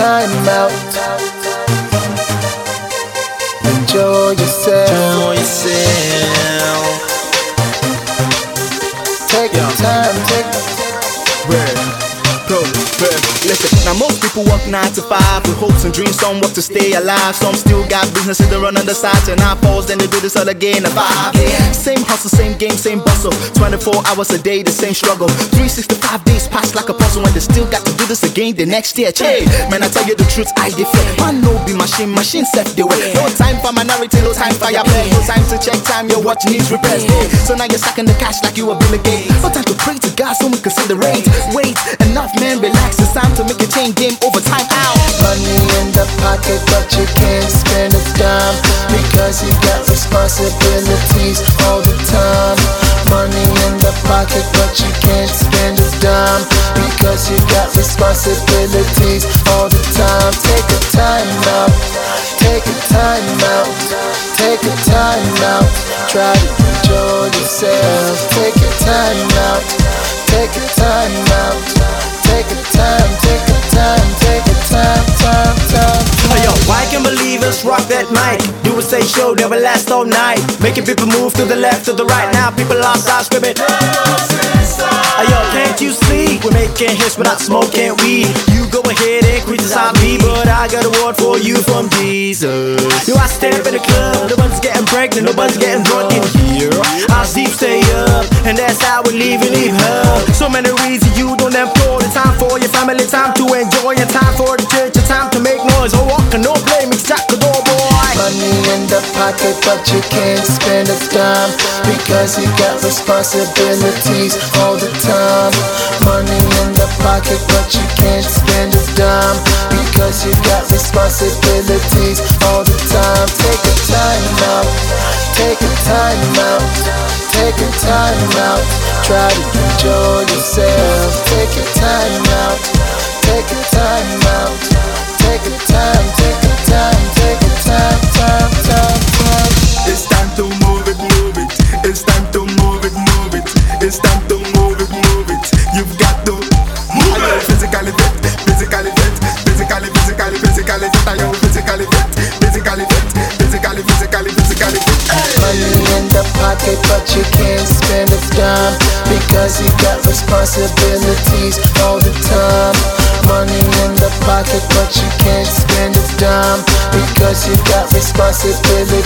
time out. Enjoy yourself. Enjoy yourself. Take your time, take Listen, now most people work 9 to 5 with hopes and dreams, some work to stay alive. Some still got businesses to run on the side. And I pause, then they do this all again at 5. Same hustle, same game, same bustle. 24 hours a day, the same struggle. 365 days pass like a puzzle, and they still got to do this again the next year. Hey, man, I tell you the truth, I differ. Man, no be machine set the way. No time for minority, no time for your play. No time to check time, your watch needs repairs. Hey, so now you're stacking the cash like you a Bill Gates. No time to pray to God, so we considerate. Wait, enough man, relax. It's time to make a chain game over time out. Money in the pocket, but you can't spend a dime because you got responsibilities all the time. Money in the pocket, but you can't spend a dime because you got responsibilities all the time. Take a time out, take a time out, take a time out. Try to enjoy yourself. Take your time out, take a time out. Take a time, take a time, take a time. Hey yo, I can believe us rock that mic. Do a stage show that will last all night. Making people move to the left, to the right. Now people outside screaming. Hey yo, can't you see? We're making hits, we're not smoking weed. You go ahead and criticize me, but I got a word for you from Jesus. Yo, I step in the club, no one's getting pregnant, no one's getting drunk in here. I sleep, stay up, and that's how we leave her. So many reasons you don't employ the time for your family, time to enjoy, and time for the church, and time to make noise. Oh, walk and no play, mix jack the door, boy. Money in the pocket, but you can't spend a dime because you got responsibilities all the time. Money in the pocket, but you can't spend a dime because you got responsibilities all the time. Take a time out, take a time out, take a time out. Try to enjoy yourself. Take your time out, take a time out, take a time, take a time, take a time. It's time to move it, move it. It's time to move it, move it. It's time to move it, move it. You've got to move it. Physically fit, physically fit, physically fit. I am physically fit, physically fit, physically fit. Money in the pocket, but you can't spend a dime because you got responsibilities all the time. Money in the pocket, but you can't spend a dime because you got responsibilities